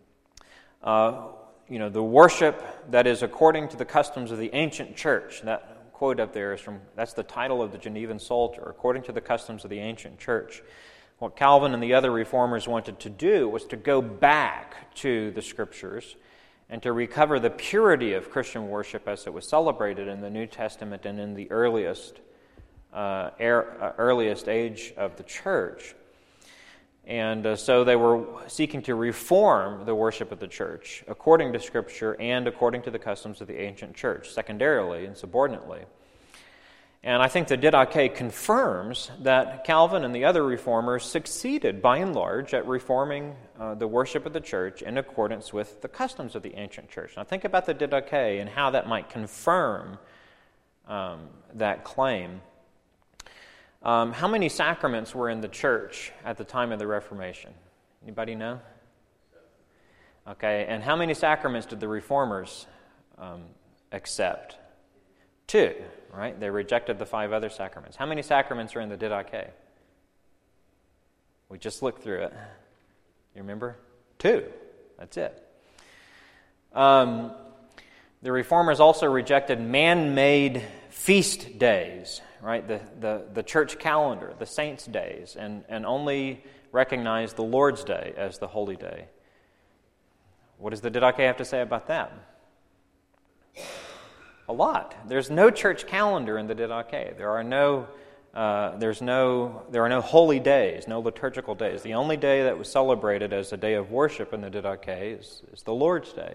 the worship that is according to the customs of the ancient church. That quote up there that's the title of the Genevan Psalter, according to the customs of the ancient church. What Calvin and the other reformers wanted to do was to go back to the Scriptures and to recover the purity of Christian worship as it was celebrated in the New Testament and in the earliest age of the church. And so they were seeking to reform the worship of the church according to Scripture and according to the customs of the ancient church, secondarily and subordinately. And I think the Didache confirms that Calvin and the other reformers succeeded, by and large, at reforming the worship of the church in accordance with the customs of the ancient church. Now think about the Didache and how that might confirm that claim. How many sacraments were in the church at the time of the Reformation? Anybody know? Okay, and how many sacraments did the reformers accept? 2, right? They rejected the 5 other sacraments. How many sacraments are in the Didache? We just looked through it. You remember? 2. That's it. The reformers also rejected man-made feast days, right? The church calendar, the saints' days, and only recognized the Lord's Day as the holy day. What does the Didache have to say about that? A lot. There's no church calendar in the Didache. There are no holy days, no liturgical days. The only day that was celebrated as a day of worship in the Didache is the Lord's Day.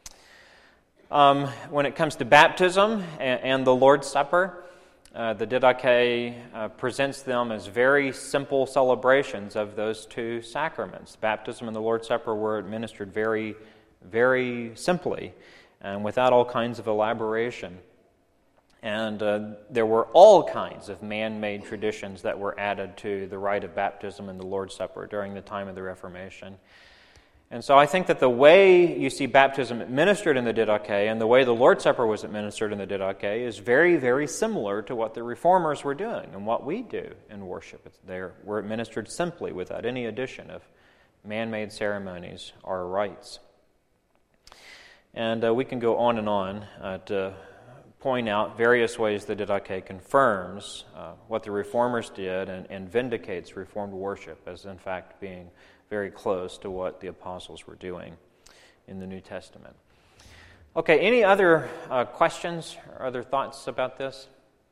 When it comes to baptism and the Lord's Supper, the Didache presents them as very simple celebrations of those 2 sacraments. Baptism and the Lord's Supper were administered very, very simply and without all kinds of elaboration. And there were all kinds of man-made traditions that were added to the rite of baptism and the Lord's Supper during the time of the Reformation. And so I think that the way you see baptism administered in the Didache and the way the Lord's Supper was administered in the Didache is very, very similar to what the Reformers were doing and what we do in worship. They were administered simply without any addition of man-made ceremonies or rites. And we can go on and on to point out various ways the Didache confirms what the Reformers did and vindicates Reformed worship as, in fact, being very close to what the apostles were doing in the New Testament. Okay, any other questions or other thoughts about this?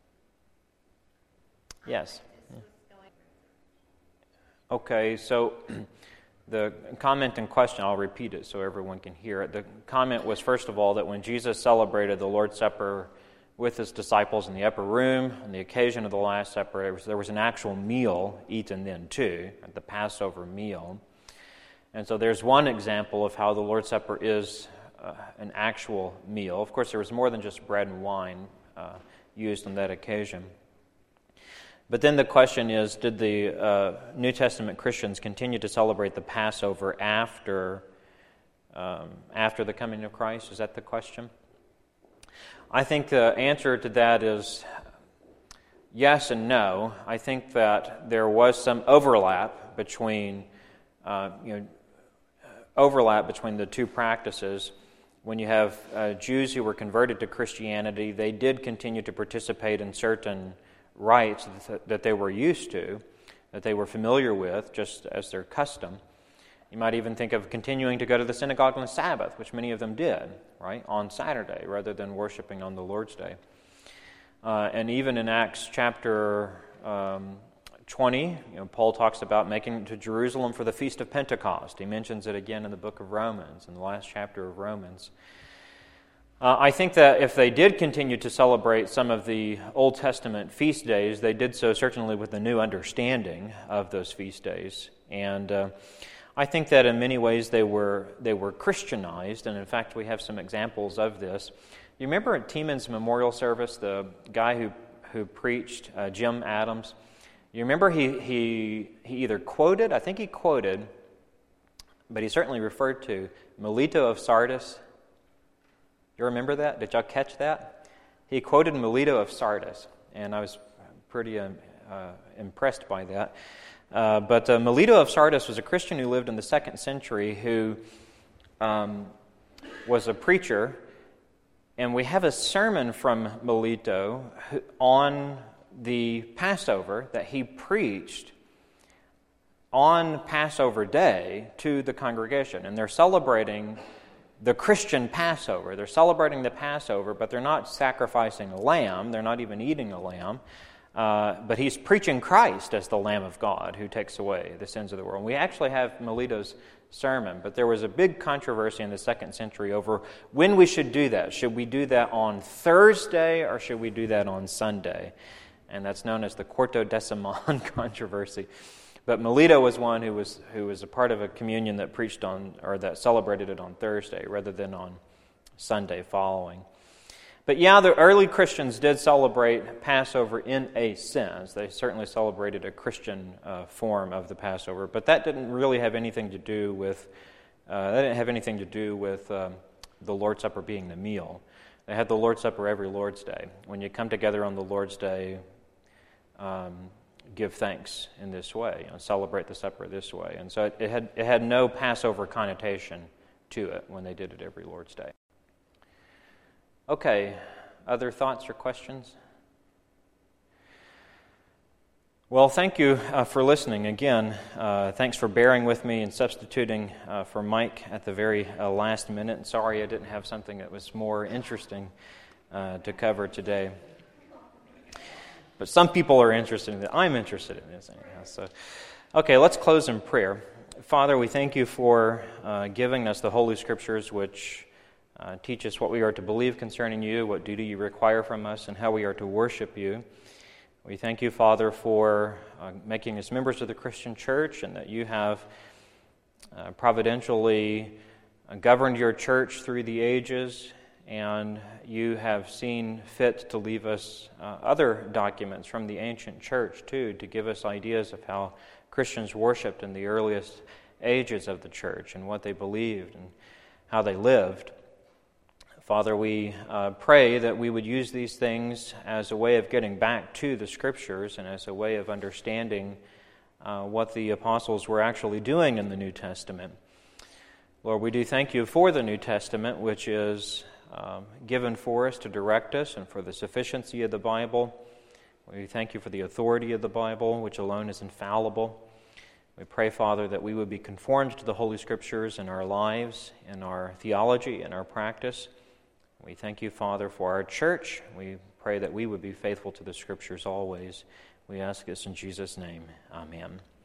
Yes. Okay, so the comment in question, I'll repeat it so everyone can hear it. The comment was, first of all, that when Jesus celebrated the Lord's Supper with his disciples in the upper room on the occasion of the Last Supper, there was an actual meal eaten then too, the Passover meal. And so there's one example of how the Lord's Supper is an actual meal. Of course, there was more than just bread and wine used on that occasion. But then the question is, did the New Testament Christians continue to celebrate the Passover after the coming of Christ? Is that the question? I think the answer to that is yes and no. I think that there was some overlap between the 2 practices. When you have Jews who were converted to Christianity, they did continue to participate in certain rites that they were used to, that they were familiar with, just as their custom. You might even think of continuing to go to the synagogue on the Sabbath, which many of them did, right, on Saturday rather than worshiping on the Lord's Day. And even in Acts chapter 20, Paul talks about making it to Jerusalem for the Feast of Pentecost. He mentions it again in the book of Romans, in the last chapter of Romans. I think that if they did continue to celebrate some of the Old Testament feast days, they did so certainly with a new understanding of those feast days. And I think that in many ways they were Christianized, and in fact we have some examples of this. You remember at Timon's memorial service, the guy who preached, Jim Adams? You remember he either quoted, I think he quoted, but he certainly referred to Melito of Sardis. You remember that? Did y'all catch that? He quoted Melito of Sardis, and I was pretty impressed by that. But Melito of Sardis was a Christian who lived in the 2nd century who was a preacher, and we have a sermon from Melito on the Passover that he preached on Passover Day to the congregation. And they're celebrating the Christian Passover. They're celebrating the Passover, but they're not sacrificing a lamb. They're not even eating a lamb. But he's preaching Christ as the Lamb of God who takes away the sins of the world. And we actually have Melito's sermon, but there was a big controversy in the 2nd century over when we should do that. Should we do that on Thursday or should we do that on Sunday? And that's known as the Quartodeciman controversy. But Melito was one who was a part of a communion that preached on, or that celebrated it on Thursday rather than on Sunday following. But yeah, the early Christians did celebrate Passover in a sense. They certainly celebrated a Christian form of the Passover, but that didn't really have anything to do with the Lord's Supper being the meal. They had the Lord's Supper every Lord's Day. When you come together on the Lord's Day, give thanks in this way, celebrate the supper this way. And so it had no Passover connotation to it when they did it every Lord's Day. Okay, other thoughts or questions? Well, thank you for listening. Again, thanks for bearing with me and substituting for Mike at the very last minute. Sorry I didn't have something that was more interesting to cover today. But some people are interested in it. I'm interested in this anyhow. So, okay, let's close in prayer. Father, we thank you for giving us the Holy Scriptures, which teach us what we are to believe concerning you, what duty you require from us, and how we are to worship you. We thank you, Father, for making us members of the Christian church, and that you have providentially governed your church through the ages, and you have seen fit to leave us other documents from the ancient church, too, to give us ideas of how Christians worshipped in the earliest ages of the church and what they believed and how they lived. Father, we pray that we would use these things as a way of getting back to the Scriptures and as a way of understanding what the apostles were actually doing in the New Testament. Lord, we do thank you for the New Testament, which is given for us to direct us and for the sufficiency of the Bible. We thank you for the authority of the Bible, which alone is infallible. We pray, Father, that we would be conformed to the Holy Scriptures in our lives, in our theology, in our practice. We thank you, Father, for our church. We pray that we would be faithful to the Scriptures always. We ask this in Jesus' name. Amen.